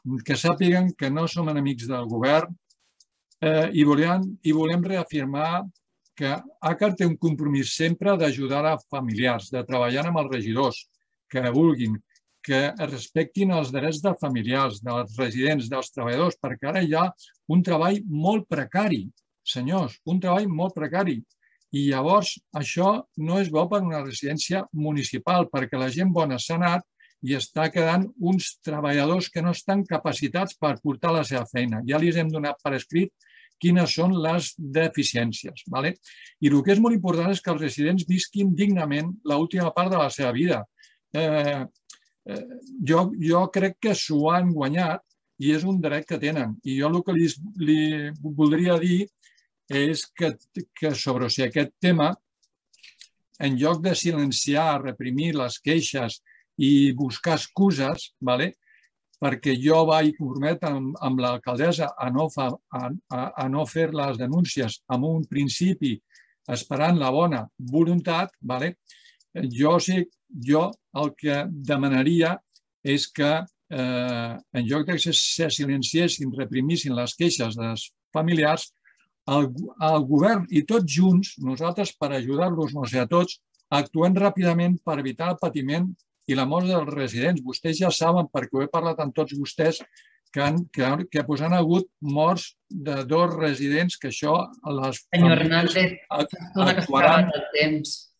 que sàpiguen que no som enemics del govern i volem reafirmar que ACAR té un compromís sempre d'ajudar a familiars, de treballar amb els regidors que vulguin, que respectin els drets dels familiars, dels residents, dels treballadors, perquè ara hi ha un treball molt precari, senyors, un treball molt precari. I llavors això no és bo per una residència municipal, perquè la gent bona s'ha anat i està quedant uns treballadors que no estan capacitats per portar la seva feina. Ja els hem donat per escrit quines són les deficiències. I el que és molt important és que els residents visquin dignament l'última part de la seva vida. Jo crec que s'ho han guanyat i és un dret que tenen. I jo el que li voldria dir és que sobre aquest tema, en lloc de silenciar, reprimir les queixes i buscar excuses, perquè jo vaig comprometre amb l'alcaldessa a no fer les denúncies amb un principi esperant la bona voluntat, jo el que demanaria és que en lloc de que se silenciessin, reprimissin les queixes dels familiars, el govern i tots junts, nosaltres per ajudar-los a tots, actuem ràpidament per evitar el patiment i la mort dels residents. Vostès ja saben, perquè ho he parlat amb tots vostès, que han hagut morts de 2 residents, que això les famílies actuaran.